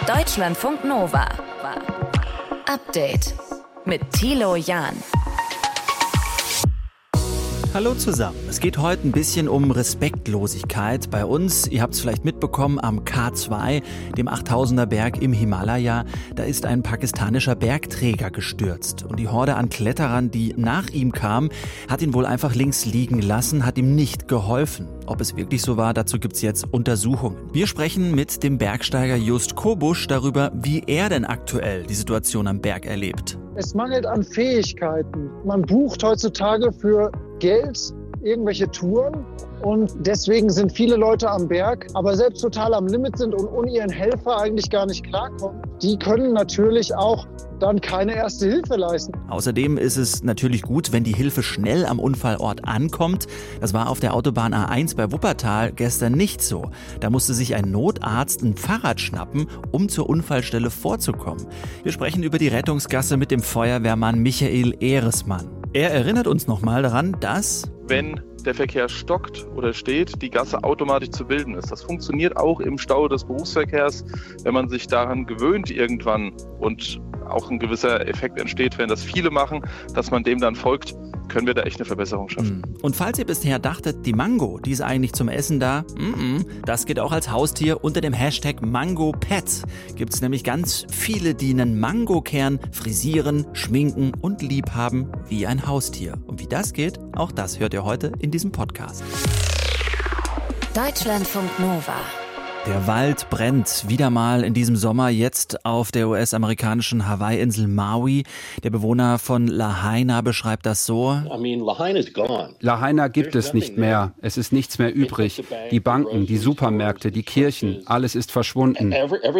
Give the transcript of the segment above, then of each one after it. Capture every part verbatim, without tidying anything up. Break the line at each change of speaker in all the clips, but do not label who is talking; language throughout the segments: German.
Deutschlandfunk Nova. Update mit Thilo Jahn.
Hallo zusammen. Es geht heute ein bisschen um Respektlosigkeit bei uns. Ihr habt es vielleicht mitbekommen, am K zwei, dem achttausender Berg im Himalaya, da ist ein pakistanischer Bergträger gestürzt. Und die Horde an Kletterern, die nach ihm kam, hat ihn wohl einfach links liegen lassen, hat ihm nicht geholfen. Ob es wirklich so war, dazu gibt's jetzt Untersuchungen. Wir sprechen mit dem Bergsteiger Just Kobusch darüber, wie er denn aktuell die Situation am Berg erlebt.
Es mangelt an Fähigkeiten. Man bucht heutzutage für Geld irgendwelche Touren und deswegen sind viele Leute am Berg, aber selbst total am Limit sind und ohne ihren Helfer eigentlich gar nicht klarkommen. Die können natürlich auch dann keine erste Hilfe leisten.
Außerdem ist es natürlich gut, wenn die Hilfe schnell am Unfallort ankommt. Das war auf der Autobahn A eins bei Wuppertal gestern nicht so. Da musste sich ein Notarzt ein Fahrrad schnappen, um zur Unfallstelle vorzukommen. Wir sprechen über die Rettungsgasse mit dem Feuerwehrmann Michael Ehresmann. Er erinnert uns nochmal daran, dass...
wenn der Verkehr stockt oder steht, die Gasse automatisch zu bilden ist. Das funktioniert auch im Stau des Berufsverkehrs, wenn man sich daran gewöhnt irgendwann und auch ein gewisser Effekt entsteht, wenn das viele machen, dass man dem dann folgt, können wir da echt eine Verbesserung schaffen.
Und falls ihr bisher dachtet, die Mango, die ist eigentlich zum Essen da, mm-mm, das geht auch als Haustier. Unter dem Hashtag MangoPet gibt es nämlich ganz viele, die einen Mangokern frisieren, schminken und lieb haben wie ein Haustier. Und wie das geht, auch das hört ihr heute in diesem Podcast.
Deutschlandfunk Nova.
Der Wald brennt wieder mal in diesem Sommer, jetzt auf der U S-amerikanischen Hawaii-Insel Maui. Der Bewohner von Lahaina beschreibt das so.
Lahaina gibt es nicht mehr. Es ist nichts mehr übrig. Die Banken, die Supermärkte, die Kirchen, alles ist verschwunden.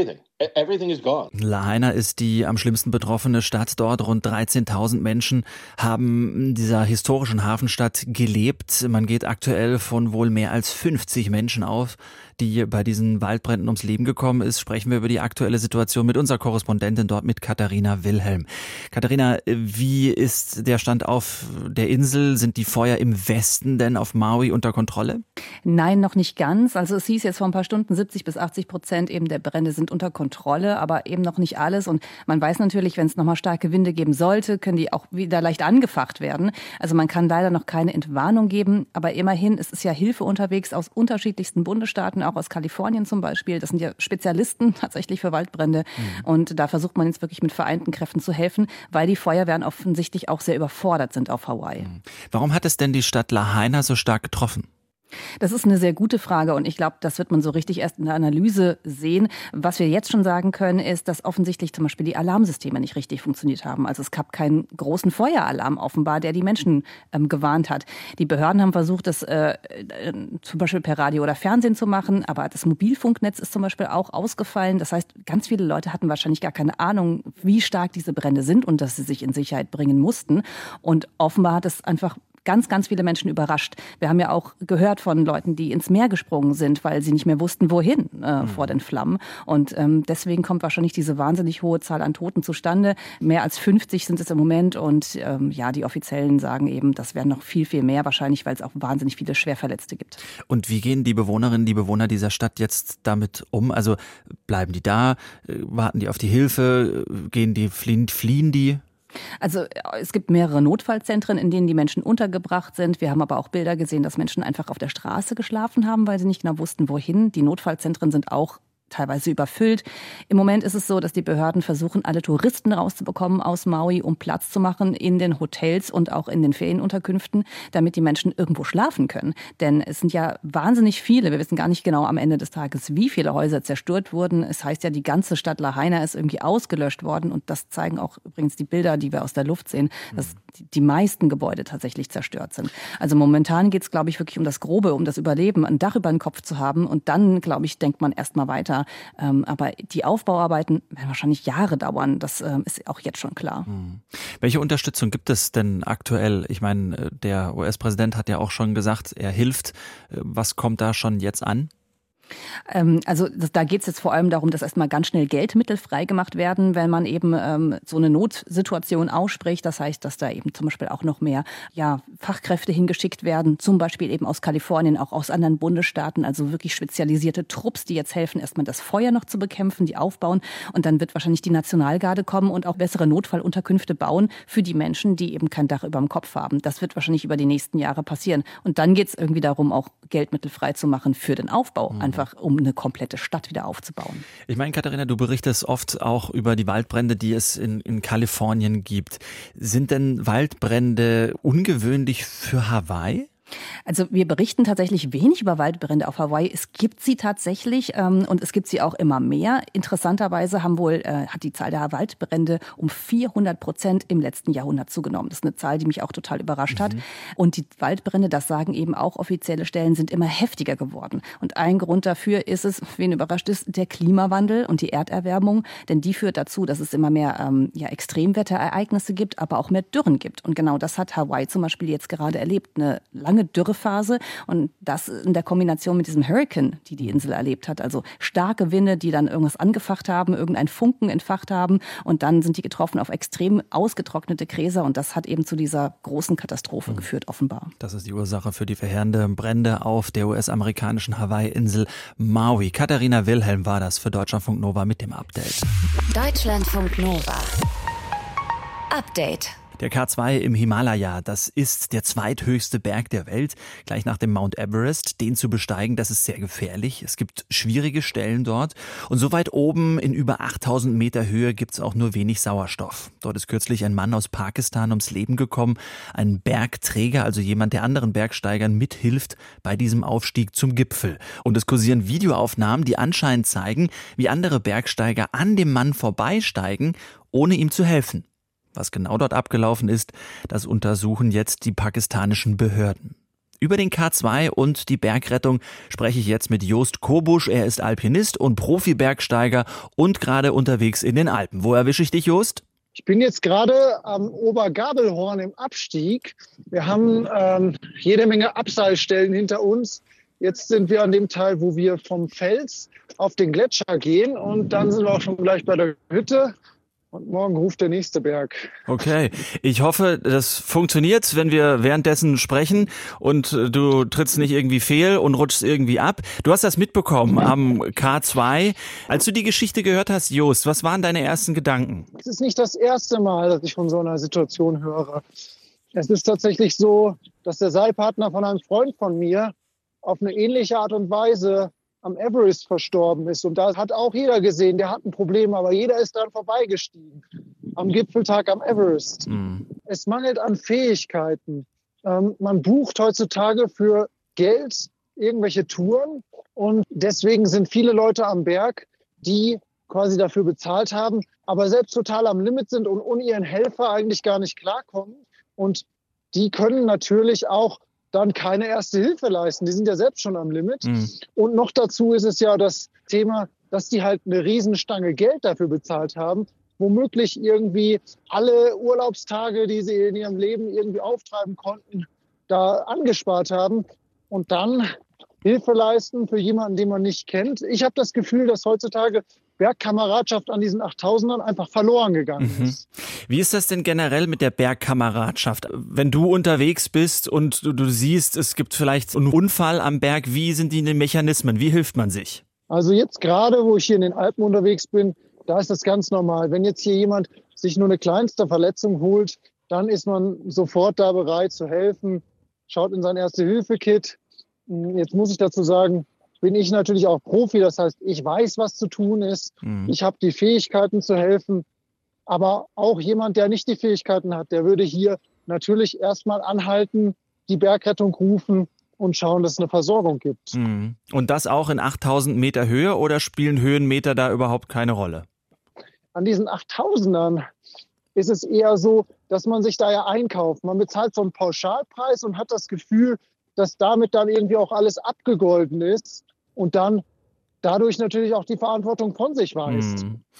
Lahaina ist die am schlimmsten betroffene Stadt dort. Rund dreizehntausend Menschen haben in dieser historischen Hafenstadt gelebt. Man geht aktuell von wohl mehr als fünfzig Menschen auf, die bei diesen Waldbränden ums Leben gekommen ist. Sprechen wir über die aktuelle Situation mit unserer Korrespondentin dort, mit Katharina Wilhelm. Katharina, wie ist der Stand auf der Insel? Sind die Feuer im Westen denn auf Maui unter Kontrolle?
Nein, noch nicht ganz. Also es hieß jetzt vor ein paar Stunden, siebzig bis achtzig Prozent eben der Brände sind unter Kontrolle, aber eben noch nicht alles. Und man weiß natürlich, wenn es nochmal starke Winde geben sollte, können die auch wieder leicht angefacht werden. Also man kann leider noch keine Entwarnung geben, aber immerhin, es ist ja Hilfe unterwegs aus unterschiedlichsten Bundesstaaten, auch aus Kalifornien zum Beispiel. Das sind ja Spezialisten tatsächlich für Waldbrände. Mhm. Und da versucht man jetzt wirklich mit vereinten Kräften zu helfen, weil die Feuerwehren offensichtlich auch sehr überfordert sind auf Hawaii.
Mhm. Warum hat es denn die Stadt Lahaina so stark getroffen?
Das ist eine sehr gute Frage und ich glaube, das wird man so richtig erst in der Analyse sehen. Was wir jetzt schon sagen können, ist, dass offensichtlich zum Beispiel die Alarmsysteme nicht richtig funktioniert haben. Also es gab keinen großen Feueralarm offenbar, der die Menschen ähm, gewarnt hat. Die Behörden haben versucht, das äh, äh, zum Beispiel per Radio oder Fernsehen zu machen, aber das Mobilfunknetz ist zum Beispiel auch ausgefallen. Das heißt, ganz viele Leute hatten wahrscheinlich gar keine Ahnung, wie stark diese Brände sind und dass sie sich in Sicherheit bringen mussten. Und offenbar hat es einfach ganz, ganz viele Menschen überrascht. Wir haben ja auch gehört von Leuten, die ins Meer gesprungen sind, weil sie nicht mehr wussten, wohin äh, mhm. vor den Flammen. Und ähm, deswegen kommt wahrscheinlich diese wahnsinnig hohe Zahl an Toten zustande. Mehr als fünfzig sind es im Moment. Und ähm, ja, die Offiziellen sagen eben, das wären noch viel, viel mehr wahrscheinlich, weil es auch wahnsinnig viele Schwerverletzte gibt.
Und wie gehen die Bewohnerinnen, die Bewohner dieser Stadt jetzt damit um? Also bleiben die da? Warten die auf die Hilfe? Gehen die, fliehen, fliehen die?
Also es gibt mehrere Notfallzentren, in denen die Menschen untergebracht sind. Wir haben aber auch Bilder gesehen, dass Menschen einfach auf der Straße geschlafen haben, weil sie nicht genau wussten, wohin. Die Notfallzentren sind auch teilweise überfüllt. Im Moment ist es so, dass die Behörden versuchen, alle Touristen rauszubekommen aus Maui, um Platz zu machen in den Hotels und auch in den Ferienunterkünften, damit die Menschen irgendwo schlafen können. Denn es sind ja wahnsinnig viele, wir wissen gar nicht genau am Ende des Tages, wie viele Häuser zerstört wurden. Es heißt ja, die ganze Stadt Lahaina ist irgendwie ausgelöscht worden und das zeigen auch übrigens die Bilder, die wir aus der Luft sehen, dass die meisten Gebäude tatsächlich zerstört sind. Also momentan geht es, glaube ich, wirklich um das Grobe, um das Überleben, ein Dach über den Kopf zu haben und dann, glaube ich, denkt man erst mal weiter. Ähm, aber die Aufbauarbeiten werden wahrscheinlich Jahre dauern. Das ähm, ist auch jetzt schon klar.
Hm. Welche Unterstützung gibt es denn aktuell? Ich meine, der U S-Präsident hat ja auch schon gesagt, er hilft. Was kommt da schon jetzt an?
Ähm, also das, da geht es jetzt vor allem darum, dass erstmal ganz schnell Geldmittel freigemacht werden, wenn man eben ähm, so eine Notsituation ausspricht. Das heißt, dass da eben zum Beispiel auch noch mehr ja, Fachkräfte hingeschickt werden, zum Beispiel eben aus Kalifornien, auch aus anderen Bundesstaaten, also wirklich spezialisierte Trupps, die jetzt helfen, erstmal das Feuer noch zu bekämpfen, die aufbauen. Und dann wird wahrscheinlich die Nationalgarde kommen und auch bessere Notfallunterkünfte bauen für die Menschen, die eben kein Dach über dem Kopf haben. Das wird wahrscheinlich über die nächsten Jahre passieren. Und dann geht es irgendwie darum, auch Geldmittel freizumachen für den Aufbau, mhm. einfach um eine komplette Stadt wieder aufzubauen.
Ich meine, Katharina, du berichtest oft auch über die Waldbrände, die es in, in Kalifornien gibt. Sind denn Waldbrände ungewöhnlich für Hawaii?
Also wir berichten tatsächlich wenig über Waldbrände auf Hawaii. Es gibt sie tatsächlich ähm, und es gibt sie auch immer mehr. Interessanterweise haben wohl, äh, hat die Zahl der Waldbrände um vierhundert Prozent im letzten Jahrhundert zugenommen. Das ist eine Zahl, die mich auch total überrascht mhm. hat. Und die Waldbrände, das sagen eben auch offizielle Stellen, sind immer heftiger geworden. Und ein Grund dafür ist es, wen überrascht ist, der Klimawandel und die Erderwärmung. Denn die führt dazu, dass es immer mehr ähm, ja, Extremwetterereignisse gibt, aber auch mehr Dürren gibt. Und genau das hat Hawaii zum Beispiel jetzt gerade erlebt. Eine lange Dürrephase und das in der Kombination mit diesem Hurricane, die die Insel erlebt hat. Also starke Winde, die dann irgendwas angefacht haben, irgendeinen Funken entfacht haben und dann sind die getroffen auf extrem ausgetrocknete Gräser und das hat eben zu dieser großen Katastrophe mhm. geführt, offenbar.
Das ist die Ursache für die verheerenden Brände auf der U S-amerikanischen Hawaii-Insel Maui. Katharina Wilhelm war das für Deutschlandfunk Nova mit dem Update.
Deutschlandfunk Nova. Update.
Der K zwei im Himalaya, das ist der zweithöchste Berg der Welt, gleich nach dem Mount Everest. Den zu besteigen, das ist sehr gefährlich. Es gibt schwierige Stellen dort. Und so weit oben in über achttausend Meter Höhe gibt's auch nur wenig Sauerstoff. Dort ist kürzlich ein Mann aus Pakistan ums Leben gekommen. Ein Bergträger, also jemand, der anderen Bergsteigern mithilft bei diesem Aufstieg zum Gipfel. Und es kursieren Videoaufnahmen, die anscheinend zeigen, wie andere Bergsteiger an dem Mann vorbeisteigen, ohne ihm zu helfen. Was genau dort abgelaufen ist, das untersuchen jetzt die pakistanischen Behörden. Über den K zwei und die Bergrettung spreche ich jetzt mit Joost Kobusch. Er ist Alpinist und Profi-Bergsteiger und gerade unterwegs in den Alpen. Wo erwische ich dich, Joost?
Ich bin jetzt gerade am Obergabelhorn im Abstieg. Wir haben ähm, jede Menge Abseilstellen hinter uns. Jetzt sind wir an dem Teil, wo wir vom Fels auf den Gletscher gehen und dann sind wir auch schon gleich bei der Hütte. Und morgen ruft der nächste Berg.
Okay, ich hoffe, das funktioniert, wenn wir währenddessen sprechen und du trittst nicht irgendwie fehl und rutschst irgendwie ab. Du hast das mitbekommen am K zwei. Als du die Geschichte gehört hast, Joost, was waren deine ersten Gedanken?
Es ist nicht das erste Mal, dass ich von so einer Situation höre. Es ist tatsächlich so, dass der Seilpartner von einem Freund von mir auf eine ähnliche Art und Weise am Everest verstorben ist. Und da hat auch jeder gesehen, der hat ein Problem, aber jeder ist dann vorbeigestiegen. Am Gipfeltag am Everest. Mhm. Es mangelt an Fähigkeiten. Ähm, man bucht heutzutage für Geld irgendwelche Touren und deswegen sind viele Leute am Berg, die quasi dafür bezahlt haben, aber selbst total am Limit sind und ohne ihren Helfer eigentlich gar nicht klarkommen. Und die können natürlich auch dann keine erste Hilfe leisten. Die sind ja selbst schon am Limit. Mhm. Und noch dazu ist es ja das Thema, dass die halt eine Riesenstange Geld dafür bezahlt haben, womöglich irgendwie alle Urlaubstage, die sie in ihrem Leben irgendwie auftreiben konnten, da angespart haben und dann Hilfe leisten für jemanden, den man nicht kennt. Ich habe das Gefühl, dass heutzutage Bergkameradschaft an diesen achttausendern einfach verloren gegangen ist.
Mhm. Wie ist das denn generell mit der Bergkameradschaft? Wenn du unterwegs bist und du, du siehst, es gibt vielleicht einen Unfall am Berg, wie sind die Mechanismen? Wie hilft man sich?
Also jetzt gerade, wo ich hier in den Alpen unterwegs bin, da ist das ganz normal. Wenn jetzt hier jemand sich nur eine kleinste Verletzung holt, dann ist man sofort da bereit zu helfen, schaut in sein Erste-Hilfe-Kit. Jetzt muss ich dazu sagen, bin ich natürlich auch Profi, das heißt, ich weiß, was zu tun ist. Mhm. Ich habe die Fähigkeiten zu helfen. Aber auch jemand, der nicht die Fähigkeiten hat, der würde hier natürlich erstmal anhalten, die Bergrettung rufen und schauen, dass es eine Versorgung gibt.
Mhm. Und das auch in achttausend Meter Höhe oder spielen Höhenmeter da überhaupt keine Rolle?
An diesen achttausendern ist es eher so, dass man sich da ja einkauft. Man bezahlt so einen Pauschalpreis und hat das Gefühl, dass damit dann irgendwie auch alles abgegolten ist und dann dadurch natürlich auch die Verantwortung von sich weist.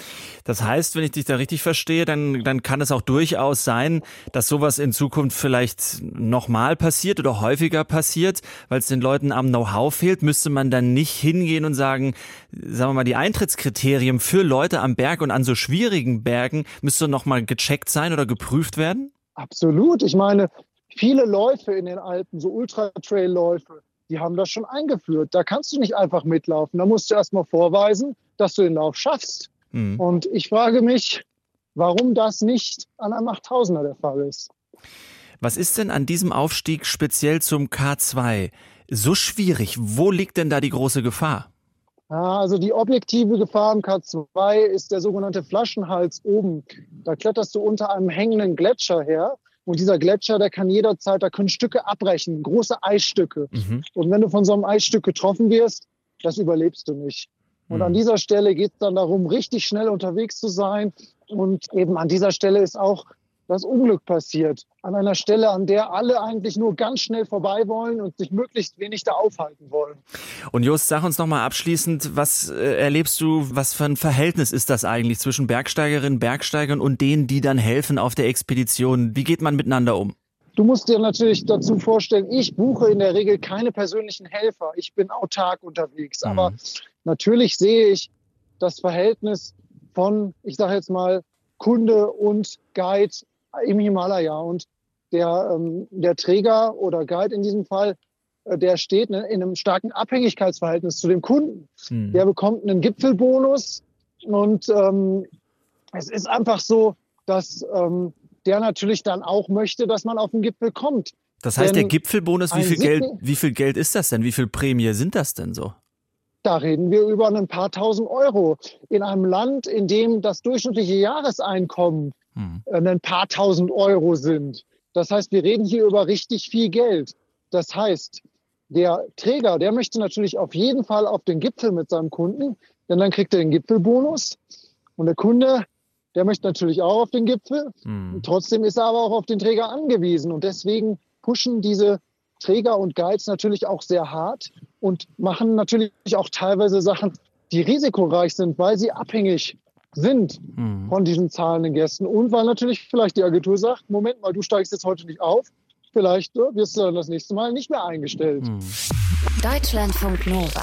Das heißt, wenn ich dich da richtig verstehe, dann, dann kann es auch durchaus sein, dass sowas in Zukunft vielleicht nochmal passiert oder häufiger passiert, weil es den Leuten am Know-how fehlt. Müsste man dann nicht hingehen und sagen, sagen wir mal, die Eintrittskriterien für Leute am Berg und an so schwierigen Bergen müsste nochmal gecheckt sein oder geprüft werden?
Absolut. Ich meine, viele Läufe in den Alpen, so Ultra-Trail-Läufe, die haben das schon eingeführt. Da kannst du nicht einfach mitlaufen. Da musst du erst mal vorweisen, dass du den Lauf schaffst. Mhm. Und ich frage mich, warum das nicht an einem achttausender der Fall ist.
Was ist denn an diesem Aufstieg speziell zum K zwei so schwierig? Wo liegt denn da die große Gefahr?
Ja, also die objektive Gefahr im K zwei ist der sogenannte Flaschenhals oben. Da kletterst du unter einem hängenden Gletscher her. Und dieser Gletscher, der kann jederzeit, da können Stücke abbrechen, große Eisstücke. Mhm. Und wenn du von so einem Eisstück getroffen wirst, das überlebst du nicht. Und mhm. an dieser Stelle geht es dann darum, richtig schnell unterwegs zu sein. Und eben an dieser Stelle ist auch das Unglück passiert. An einer Stelle, an der alle eigentlich nur ganz schnell vorbei wollen und sich möglichst wenig da aufhalten wollen.
Und Jost, sag uns noch mal abschließend, was äh, erlebst du, was für ein Verhältnis ist das eigentlich zwischen Bergsteigerinnen, Bergsteigern und denen, die dann helfen auf der Expedition? Wie geht man miteinander um?
Du musst dir natürlich dazu vorstellen, ich buche in der Regel keine persönlichen Helfer. Ich bin autark unterwegs. Mhm. Aber natürlich sehe ich das Verhältnis von, ich sage jetzt mal, Kunde und Guide im Himalaya. Und der, ähm, der Träger oder Guide in diesem Fall, äh, der steht ne, in einem starken Abhängigkeitsverhältnis zu dem Kunden. Mhm. Der bekommt einen Gipfelbonus und ähm, es ist einfach so, dass ähm, der natürlich dann auch möchte, dass man auf den Gipfel kommt.
Das heißt,
denn
der Gipfelbonus, wie viel Geld, wie viel Geld ist das denn? Wie viel Prämie sind das denn so?
Da reden wir über ein paar tausend Euro. In einem Land, in dem das durchschnittliche Jahreseinkommen hm. ein paar tausend Euro sind. Das heißt, wir reden hier über richtig viel Geld. Das heißt, der Träger, der möchte natürlich auf jeden Fall auf den Gipfel mit seinem Kunden, denn dann kriegt er den Gipfelbonus. Und der Kunde, der möchte natürlich auch auf den Gipfel. Hm. Trotzdem ist er aber auch auf den Träger angewiesen. Und deswegen pushen diese Träger und Guides natürlich auch sehr hart und machen natürlich auch teilweise Sachen, die risikoreich sind, weil sie abhängig sind mhm. von diesen zahlenden Gästen und weil natürlich vielleicht die Agentur sagt, Moment mal, du steigst jetzt heute nicht auf, vielleicht äh, wirst du dann das nächste Mal nicht mehr eingestellt. Mhm.
Deutschlandfunk Nova.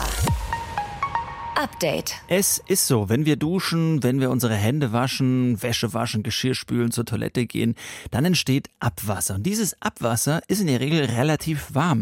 Update.
Es ist so, wenn wir duschen, wenn wir unsere Hände waschen, Wäsche waschen, Geschirr spülen, zur Toilette gehen, dann entsteht Abwasser. Und dieses Abwasser ist in der Regel relativ warm.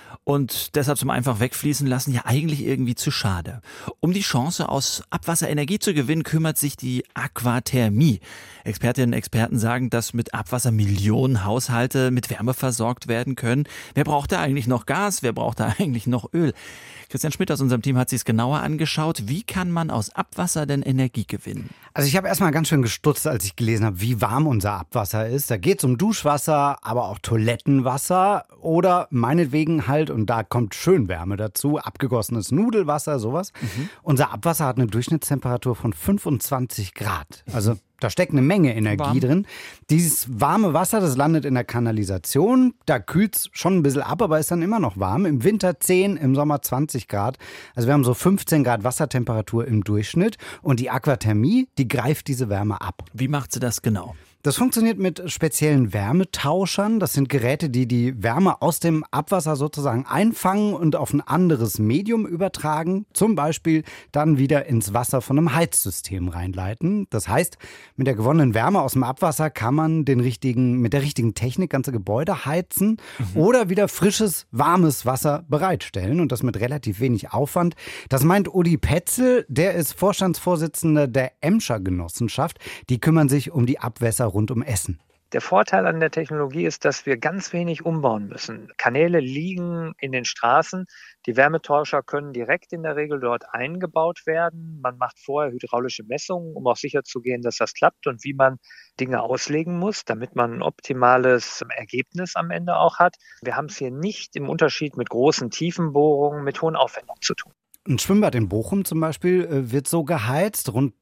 Und deshalb zum einfach wegfließen lassen ja eigentlich irgendwie zu schade. Um die Chance aus Abwasser Energie zu gewinnen, kümmert sich die Aquathermie. Expertinnen und Experten sagen, dass mit Abwasser Millionen Haushalte mit Wärme versorgt werden können. Wer braucht da eigentlich noch Gas? Wer braucht da eigentlich noch Öl? Christian Schmidt aus unserem Team hat sich es genauer angeschaut. Wie kann man aus Abwasser denn Energie gewinnen?
Also ich habe erstmal ganz schön gestutzt, als ich gelesen habe, wie warm unser Abwasser ist. Da geht es um Duschwasser, aber auch Toilettenwasser oder meinetwegen halt, und da kommt schön Wärme dazu, abgegossenes Nudelwasser, sowas. Mhm. Unser Abwasser hat eine Durchschnittstemperatur von fünfundzwanzig Grad. Also da steckt eine Menge Energie warm drin. Dieses warme Wasser, das landet in der Kanalisation. Da kühlt es schon ein bisschen ab, aber ist dann immer noch warm. Im Winter zehn, im Sommer zwanzig Grad. Also wir haben so fünfzehn Grad Wassertemperatur im Durchschnitt. Und die Aquathermie, die greift diese Wärme ab.
Wie macht sie das genau?
Das funktioniert mit speziellen Wärmetauschern. Das sind Geräte, die die Wärme aus dem Abwasser sozusagen einfangen und auf ein anderes Medium übertragen. Zum Beispiel dann wieder ins Wasser von einem Heizsystem reinleiten. Das heißt, mit der gewonnenen Wärme aus dem Abwasser kann man den richtigen, mit der richtigen Technik ganze Gebäude heizen mhm. oder wieder frisches, warmes Wasser bereitstellen. Und das mit relativ wenig Aufwand. Das meint Uli Petzel, der ist Vorstandsvorsitzender der Emscher Genossenschaft. Die kümmern sich um die Abwässer rund um Essen.
Der Vorteil an der Technologie ist, dass wir ganz wenig umbauen müssen. Kanäle liegen in den Straßen. Die Wärmetauscher können direkt in der Regel dort eingebaut werden. Man macht vorher hydraulische Messungen, um auch sicherzugehen, dass das klappt und wie man Dinge auslegen muss, damit man ein optimales Ergebnis am Ende auch hat. Wir haben es hier nicht im Unterschied mit großen Tiefenbohrungen mit hohen Aufwendungen zu tun.
Ein Schwimmbad in Bochum zum Beispiel wird so geheizt. Rund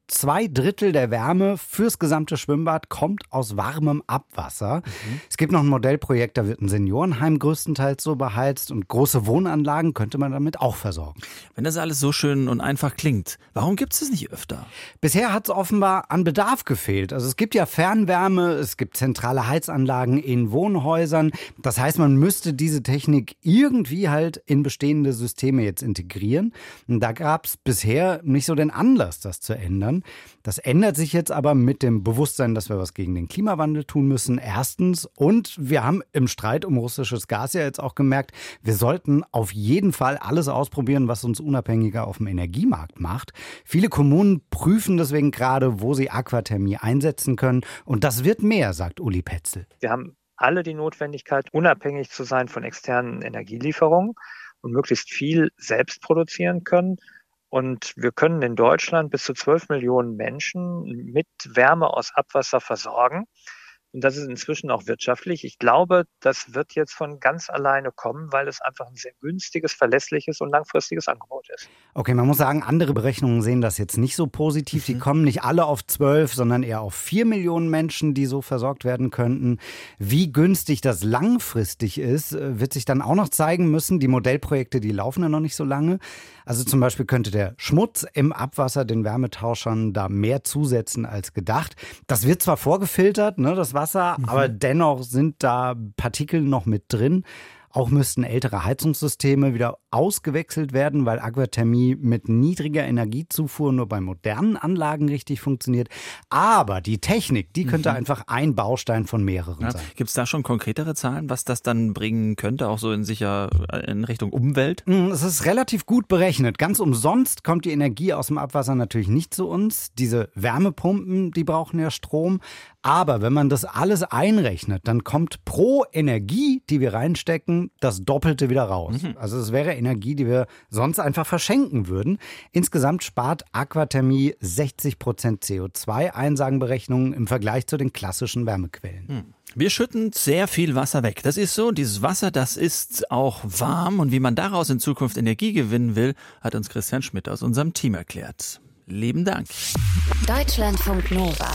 Zwei Drittel der Wärme fürs gesamte Schwimmbad kommt aus warmem Abwasser. Mhm. Es gibt noch ein Modellprojekt, da wird ein Seniorenheim größtenteils so beheizt und große Wohnanlagen könnte man damit auch versorgen.
Wenn das alles so schön und einfach klingt, warum gibt es es nicht öfter?
Bisher hat es offenbar an Bedarf gefehlt. Also es gibt ja Fernwärme, es gibt zentrale Heizanlagen in Wohnhäusern. Das heißt, man müsste diese Technik irgendwie halt in bestehende Systeme jetzt integrieren. Und da gab es bisher nicht so den Anlass, das zu ändern. Das ändert sich jetzt aber mit dem Bewusstsein, dass wir was gegen den Klimawandel tun müssen, erstens. Und wir haben im Streit um russisches Gas ja jetzt auch gemerkt, wir sollten auf jeden Fall alles ausprobieren, was uns unabhängiger auf dem Energiemarkt macht. Viele Kommunen prüfen deswegen gerade, wo sie Aquathermie einsetzen können. Und das wird mehr, sagt Uli Petzel.
Wir haben alle die Notwendigkeit, unabhängig zu sein von externen Energielieferungen und möglichst viel selbst produzieren können. Und wir können in Deutschland bis zu zwölf Millionen Menschen mit Wärme aus Abwasser versorgen. Und das ist inzwischen auch wirtschaftlich. Ich glaube, das wird jetzt von ganz alleine kommen, weil es einfach ein sehr günstiges, verlässliches und langfristiges Angebot ist.
Okay, man muss sagen, andere Berechnungen sehen das jetzt nicht so positiv. Die kommen nicht alle auf zwölf, sondern eher auf vier Millionen Menschen, die so versorgt werden könnten. Wie günstig das langfristig ist, wird sich dann auch noch zeigen müssen. Die Modellprojekte, die laufen ja noch nicht so lange. Also zum Beispiel könnte der Schmutz im Abwasser den Wärmetauschern da mehr zusetzen als gedacht. Das wird zwar vorgefiltert, ne, das Wasser, mhm. aber dennoch sind da Partikel noch mit drin. Auch müssten ältere Heizungssysteme wieder ausgewechselt werden, weil Aquathermie mit niedriger Energiezufuhr nur bei modernen Anlagen richtig funktioniert. Aber die Technik, die könnte mhm. einfach ein Baustein von mehreren ja. sein.
Gibt es da schon konkretere Zahlen, was das dann bringen könnte, auch so in sicher in Richtung Umwelt?
Es ist relativ gut berechnet. Ganz umsonst kommt die Energie aus dem Abwasser natürlich nicht zu uns. Diese Wärmepumpen, die brauchen ja Strom. Aber wenn man das alles einrechnet, dann kommt pro Energie, die wir reinstecken, das Doppelte wieder raus. Mhm. Also es wäre Energie, die wir sonst einfach verschenken würden. Insgesamt spart Aquathermie sechzig Prozent C O zwei ein, sagen Berechnungen, im Vergleich zu den klassischen Wärmequellen.
Mhm. Wir schütten sehr viel Wasser weg. Das ist so. Dieses Wasser, das ist auch warm. Und wie man daraus in Zukunft Energie gewinnen will, hat uns Christian Schmidt aus unserem Team erklärt. Lieben Dank.
Deutschlandfunk Nova.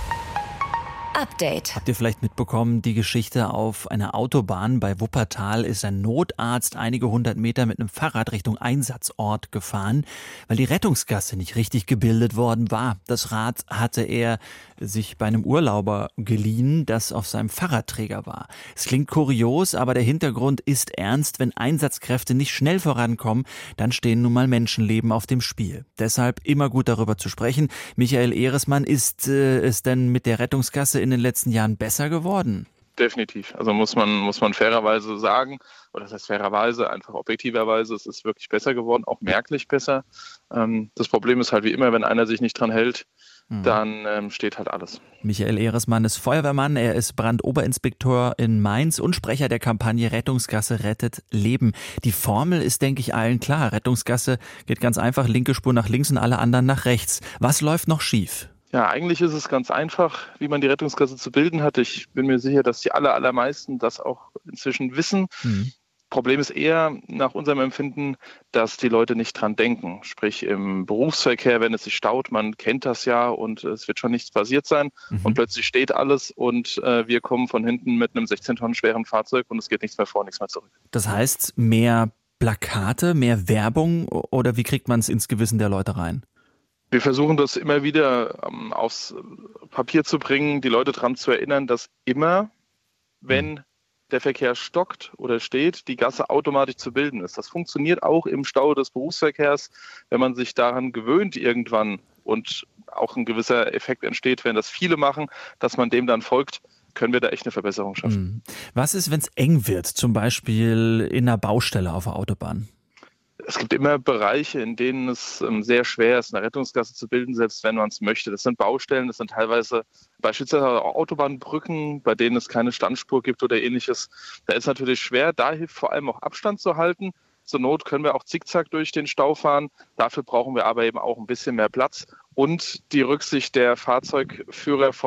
Update.
Habt ihr vielleicht mitbekommen, die Geschichte auf einer Autobahn bei Wuppertal ist ein Notarzt einige hundert Meter mit einem Fahrrad Richtung Einsatzort gefahren, weil die Rettungsgasse nicht richtig gebildet worden war. Das Rad hatte er sich bei einem Urlauber geliehen, das auf seinem Fahrradträger war. Es klingt kurios, aber der Hintergrund ist ernst. Wenn Einsatzkräfte nicht schnell vorankommen, dann stehen nun mal Menschenleben auf dem Spiel. Deshalb immer gut darüber zu sprechen. Michael Ehresmann, ist äh, es denn mit der Rettungsgasse in den letzten Jahren besser geworden?
Definitiv. Also muss man, muss man fairerweise sagen, oder das heißt fairerweise, einfach objektiverweise, es ist wirklich besser geworden, auch merklich besser. Ähm, das Problem ist halt wie immer, wenn einer sich nicht dran hält, mhm. dann ähm, steht halt alles.
Michael Ehresmann ist Feuerwehrmann, er ist Brandoberinspektor in Mainz und Sprecher der Kampagne Rettungsgasse rettet Leben. Die Formel ist, denke ich, allen klar. Rettungsgasse geht ganz einfach, linke Spur nach links und alle anderen nach rechts. Was läuft noch schief?
Ja, eigentlich ist es ganz einfach, wie man die Rettungsgasse zu bilden hat. Ich bin mir sicher, dass die aller, allermeisten das auch inzwischen wissen. Mhm. Problem ist eher nach unserem Empfinden, dass die Leute nicht dran denken. Sprich im Berufsverkehr, wenn es sich staut, man kennt das ja und es wird schon nichts passiert sein. Mhm. Und plötzlich steht alles und äh, wir kommen von hinten mit einem sechzehn Tonnen schweren Fahrzeug und es geht nichts mehr vor, nichts mehr zurück.
Das heißt, mehr Plakate, mehr Werbung oder wie kriegt man es ins Gewissen der Leute rein?
Wir versuchen das immer wieder ähm, aufs Papier zu bringen, die Leute daran zu erinnern, dass immer, wenn der Verkehr stockt oder steht, die Gasse automatisch zu bilden ist. Das funktioniert auch im Stau des Berufsverkehrs, wenn man sich daran gewöhnt irgendwann und auch ein gewisser Effekt entsteht, wenn das viele machen, dass man dem dann folgt, können wir da echt eine Verbesserung schaffen.
Was ist, wenn es eng wird, zum Beispiel in einer Baustelle auf der Autobahn?
Es gibt immer Bereiche, in denen es ähm, sehr schwer ist, eine Rettungsgasse zu bilden, selbst wenn man es möchte. Das sind Baustellen, das sind teilweise beispielsweise auch Autobahnbrücken, bei denen es keine Standspur gibt oder ähnliches. Da ist natürlich schwer. Da hilft vor allem auch Abstand zu halten. Zur Not können wir auch zickzack durch den Stau fahren. Dafür brauchen wir aber eben auch ein bisschen mehr Platz und die Rücksicht der Fahrzeugführer von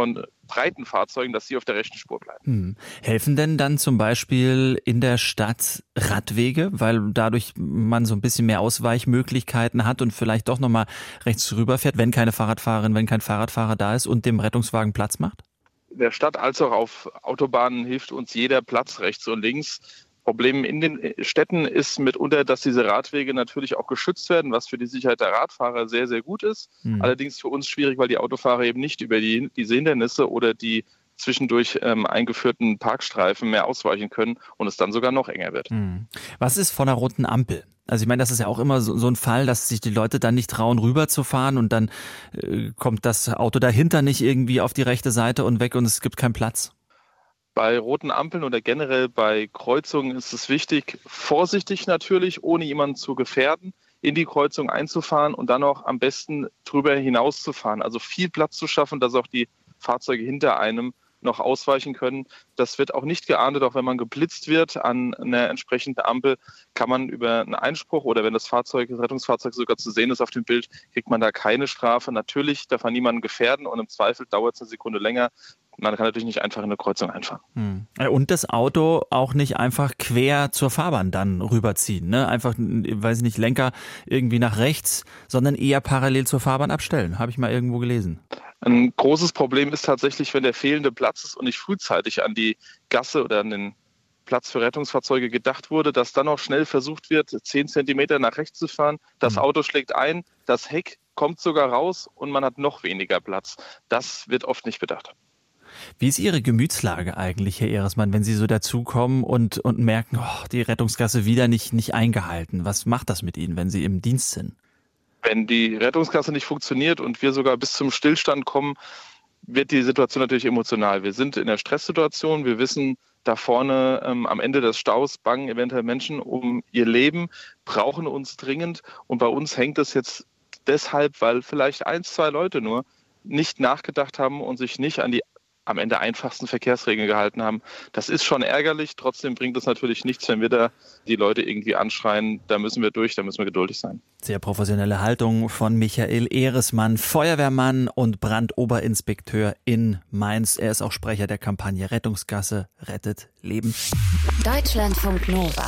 breiten Fahrzeugen, dass sie auf der rechten Spur bleiben.
Hm. Helfen denn dann zum Beispiel in der Stadt Radwege, weil dadurch man so ein bisschen mehr Ausweichmöglichkeiten hat und vielleicht doch nochmal rechts rüberfährt, wenn keine Fahrradfahrerin, wenn kein Fahrradfahrer da ist und dem Rettungswagen Platz macht?
In der Stadt als auch auf Autobahnen hilft uns jeder Platz rechts und links. Problem in den Städten ist mitunter, dass diese Radwege natürlich auch geschützt werden, was für die Sicherheit der Radfahrer sehr, sehr gut ist. Mhm. Allerdings für uns schwierig, weil die Autofahrer eben nicht über die, diese Hindernisse oder die zwischendurch ähm, eingeführten Parkstreifen mehr ausweichen können und es dann sogar noch enger wird.
Mhm. Was ist von der roten Ampel? Also ich meine, das ist ja auch immer so, so ein Fall, dass sich die Leute dann nicht trauen, rüberzufahren und dann äh, kommt das Auto dahinter nicht irgendwie auf die rechte Seite und weg und es gibt keinen Platz.
Bei roten Ampeln oder generell bei Kreuzungen ist es wichtig, vorsichtig natürlich, ohne jemanden zu gefährden, in die Kreuzung einzufahren und dann auch am besten drüber hinaus zu fahren. Also viel Platz zu schaffen, dass auch die Fahrzeuge hinter einem noch ausweichen können. Das wird auch nicht geahndet, auch wenn man geblitzt wird an einer entsprechenden Ampel, kann man über einen Einspruch oder wenn das Fahrzeug, das Rettungsfahrzeug sogar zu sehen ist auf dem Bild, kriegt man da keine Strafe. Natürlich darf man niemanden gefährden und im Zweifel dauert es eine Sekunde länger. Man kann natürlich nicht einfach in eine Kreuzung einfahren.
Hm. Und das Auto auch nicht einfach quer zur Fahrbahn dann rüberziehen, ne? Einfach, weiß ich nicht, Lenker irgendwie nach rechts, sondern eher parallel zur Fahrbahn abstellen. Habe ich mal irgendwo gelesen.
Ein großes Problem ist tatsächlich, wenn der fehlende Platz ist und nicht frühzeitig an die Gasse oder an den Platz für Rettungsfahrzeuge gedacht wurde, dass dann auch schnell versucht wird, zehn Zentimeter nach rechts zu fahren. Das mhm. Auto schlägt ein, das Heck kommt sogar raus und man hat noch weniger Platz. Das wird oft nicht bedacht.
Wie ist Ihre Gemütslage eigentlich, Herr Ehresmann, wenn Sie so dazukommen und, und merken, oh, die Rettungsgasse wieder nicht, nicht eingehalten? Was macht das mit Ihnen, wenn Sie im Dienst sind?
Wenn die Rettungsgasse nicht funktioniert und wir sogar bis zum Stillstand kommen, wird die Situation natürlich emotional. Wir sind in der Stresssituation, wir wissen, da vorne ähm, am Ende des Staus bangen eventuell Menschen um ihr Leben, brauchen uns dringend und bei uns hängt es jetzt deshalb, weil vielleicht ein, zwei Leute nur nicht nachgedacht haben und sich nicht an die am Ende einfachsten Verkehrsregeln gehalten haben. Das ist schon ärgerlich, trotzdem bringt es natürlich nichts, wenn wir da die Leute irgendwie anschreien, da müssen wir durch, da müssen wir geduldig sein.
Sehr professionelle Haltung von Michael Ehresmann, Feuerwehrmann und Brandoberinspekteur in Mainz. Er ist auch Sprecher der Kampagne Rettungsgasse rettet Leben.
Deutschlandfunk Nova.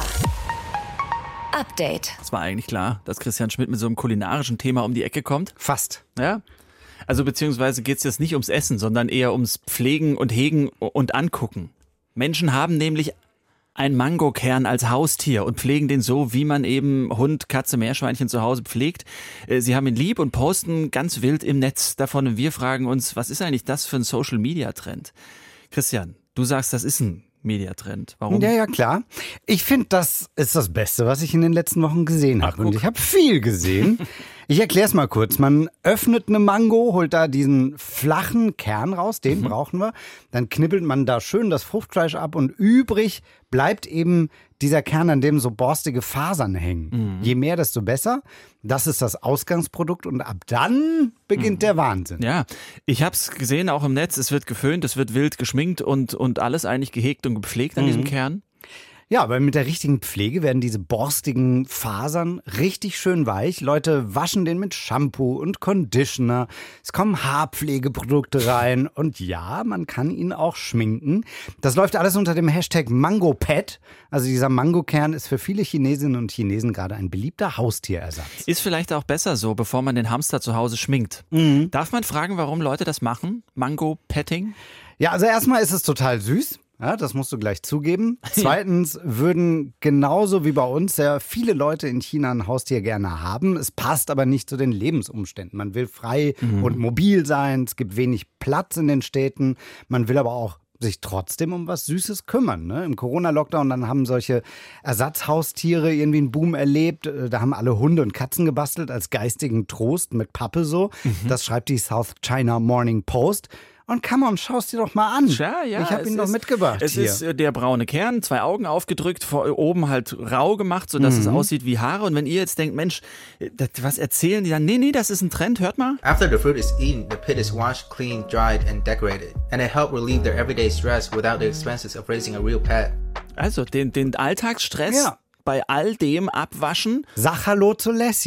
Update.
Es war eigentlich klar, dass Christian Schmidt mit so einem kulinarischen Thema um die Ecke kommt.
Fast.
Ja. Also beziehungsweise geht es jetzt nicht ums Essen, sondern eher ums Pflegen und Hegen und Angucken. Menschen haben nämlich einen Mangokern als Haustier und pflegen den so, wie man eben Hund, Katze, Meerschweinchen zu Hause pflegt. Sie haben ihn lieb und posten ganz wild im Netz davon. Und wir fragen uns, was ist eigentlich das für ein Social-Media-Trend? Christian, du sagst, das ist ein Mediatrend. Warum?
Ja, ja, klar. Ich finde, das ist das Beste, was ich in den letzten Wochen gesehen habe. Und ich habe viel gesehen. Ich erkläre es mal kurz. Man öffnet eine Mango, holt da diesen flachen Kern raus, den mhm. brauchen wir. Dann knibbelt man da schön das Fruchtfleisch ab und übrig bleibt eben dieser Kern, an dem so borstige Fasern hängen. Mhm. Je mehr, desto besser. Das ist das Ausgangsprodukt und ab dann beginnt mhm. der Wahnsinn.
Ja, ich habe es gesehen, auch im Netz. Es wird geföhnt, es wird wild geschminkt und, und alles eigentlich gehegt und gepflegt an mhm. diesem Kern.
Ja, weil mit der richtigen Pflege werden diese borstigen Fasern richtig schön weich. Leute waschen den mit Shampoo und Conditioner. Es kommen Haarpflegeprodukte rein. Und ja, man kann ihn auch schminken. Das läuft alles unter dem Hashtag MangoPet. Also dieser Mangokern ist für viele Chinesinnen und Chinesen gerade ein beliebter Haustierersatz.
Ist vielleicht auch besser so, bevor man den Hamster zu Hause schminkt. Mhm. Darf man fragen, warum Leute das machen? Mango-Petting?
Ja, also erstmal ist es total süß. Ja, das musst du gleich zugeben. Zweitens würden genauso wie bei uns sehr viele Leute in China ein Haustier gerne haben. Es passt aber nicht zu den Lebensumständen. Man will frei mhm. und mobil sein. Es gibt wenig Platz in den Städten. Man will aber auch sich trotzdem um was Süßes kümmern. Ne? Im Corona-Lockdown, dann haben solche Ersatzhaustiere irgendwie einen Boom erlebt. Da haben alle Hunde und Katzen gebastelt als geistigen Trost mit Pappe so. Mhm. Das schreibt die South China Morning Post. Und come on, schau es dir doch mal an.
Ja, ja,
ich habe ihn doch
ist,
mitgebracht
Es
hier.
ist der braune Kern, zwei Augen aufgedrückt, vor oben halt rau gemacht, sodass mhm. es aussieht wie Haare. Und wenn ihr jetzt denkt, Mensch, das, was erzählen die dann? Nee, nee, das ist ein Trend, hört mal.
After the fruit is eaten, the pit is washed, cleaned, dried and decorated. And it helps relieve their everyday stress without the expenses of raising a real pet.
Also den, den Alltagsstress ja. bei all dem abwaschen.
Sag Hallo zu Lassie.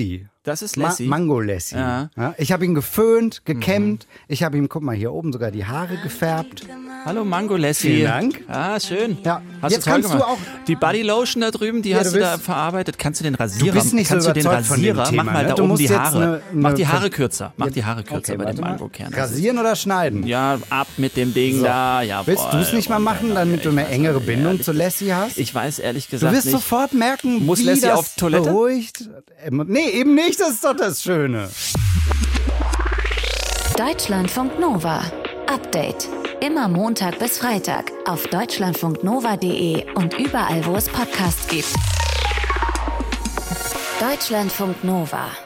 Das ist Lassie.
Ma- Mango Lassie. Ja. Ja, ich habe ihn geföhnt, gekämmt. Mhm. Ich habe ihm, guck mal, hier oben sogar die Haare gefärbt.
Hallo Mango Lassie.
Vielen Dank.
Ah, schön.
Ja.
Hast
Jetzt kannst du auch
die Body Lotion da drüben, die
ja,
hast du,
bist,
da verarbeitet. Kannst du den Rasierer?
Du bist nicht
kannst
so
du den Rasierer?
Thema,
Mach mal
ne?
da
du
oben die Haare.
Eine, eine
Mach die Haare kürzer. Mach die Haare kürzer
okay,
bei dem Mangokern.
Rasieren oder schneiden?
Ja, ab mit dem Ding so. da. Jawohl.
Willst du es nicht mal machen, damit du eine engere Bindung zu Lassie hast?
Ich weiß ehrlich gesagt
Du wirst
nicht.
sofort merken,
Muss
wie
Lassie
das
auf Toilette?
beruhigt. Nee, eben nicht. Das ist doch das Schöne.
Deutschlandfunk Nova. Update. Immer Montag bis Freitag auf deutschlandfunknova punkt de und überall, wo es Podcasts gibt. Deutschlandfunk Nova.